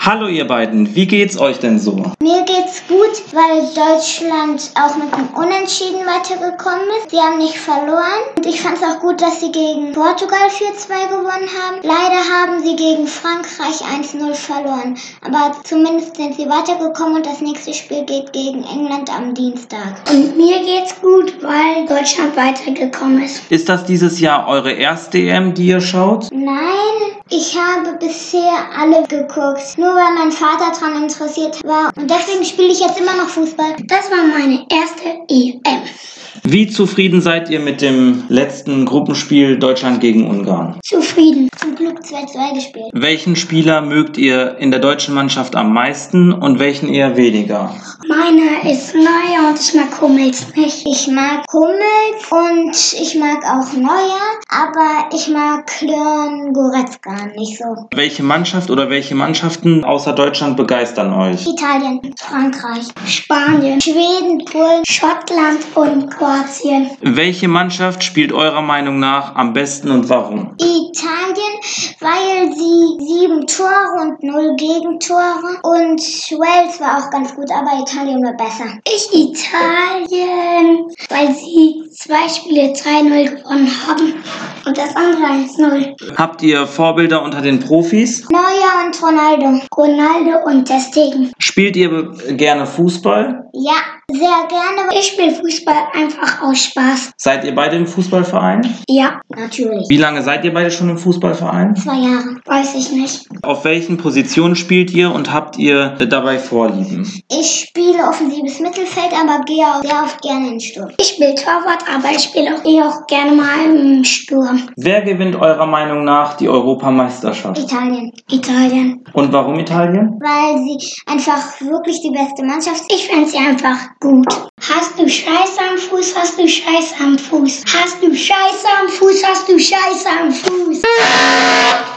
Hallo ihr beiden, wie geht's euch denn so? Mir geht's gut, weil Deutschland auch mit einem Unentschieden weitergekommen ist. Sie haben nicht verloren und ich fand es auch gut, dass sie gegen Portugal 4-2 gewonnen haben. Leider haben sie gegen Frankreich 1-0 verloren, aber zumindest sind sie weitergekommen und das nächste Spiel geht gegen England am Dienstag. Und mir geht's gut, weil Deutschland weitergekommen ist. Ist das dieses Jahr eure erste EM, die ihr schaut? Nein, ich habe bisher alle geguckt, nur weil mein Vater daran interessiert war und deswegen spiele ich jetzt immer noch Fußball. Das war meine erste EM. Wie zufrieden seid ihr mit dem letzten Gruppenspiel Deutschland gegen Ungarn? Zufrieden. Zum Glück 2-2 gespielt. Welchen Spieler mögt ihr in der deutschen Mannschaft am meisten und welchen eher weniger? Meiner ist Neuer und ich mag Hummels nicht. Ich mag Hummels und ich mag auch Neuer, aber ich mag Leon Goretzka nicht so. Welche Mannschaft oder welche Mannschaften außer Deutschland begeistern euch? Italien, Frankreich, Spanien, Schweden, Polen, Schottland und Kroatien. Welche Mannschaft spielt eurer Meinung nach am besten und warum? Italien, weil sie 7 Tore und 0 Gegentore und Wales war auch ganz gut, aber Italien war besser. Italien, weil sie 2 Spiele 3-0 gewonnen haben und das andere 1-0. Habt ihr Vorbilder unter den Profis? Neuer und Ronaldo. Ronaldo und Ter Stegen. Spielt ihr gerne Fußball? Ja, sehr gerne. Ich spiele Fußball einfach aus Spaß. Seid ihr beide im Fußballverein? Ja, Natürlich. Wie lange seid ihr beide schon im Fußballverein? 2 Jahre. weiß ich nicht. Auf welchen Positionen spielt ihr und habt ihr dabei Vorlieben? Ich spiele offensives Mittelfeld, aber gehe auch sehr oft gerne in den Sturm. Ich spiele Torwart, aber ich spiele auch gerne mal im Sturm. Wer gewinnt eurer Meinung nach die Europameisterschaft? Italien. Italien. Und warum Italien? Weil sie einfach wirklich die beste Mannschaft sind. Ich fände sie einfach gut. Hast du Scheiße am Fuß, hast du Scheiße am Fuß. Hast du Scheiße am Fuß, hast du Scheiße am Fuß.